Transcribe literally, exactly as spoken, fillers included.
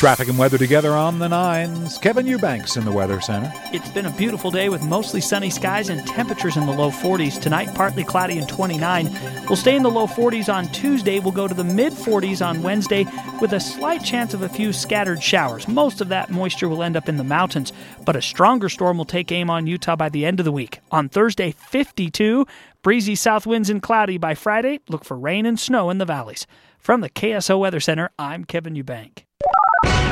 Traffic and weather together on the nines. Kevin Eubanks in the Weather Center. It's been a beautiful day with mostly sunny skies and temperatures in the low forties. Tonight, partly cloudy and twenty-nine. We'll stay in the low forties on Tuesday. We'll go to the mid forties on Wednesday with a slight chance of a few scattered showers. Most of that moisture will end up in the mountains, but a stronger storm will take aim on Utah by the end of the week. On Thursday, fifty-two. Breezy south winds and cloudy. By Friday, look for rain and snow in the valleys. From the K S O Weather Center, I'm Kevin Eubank.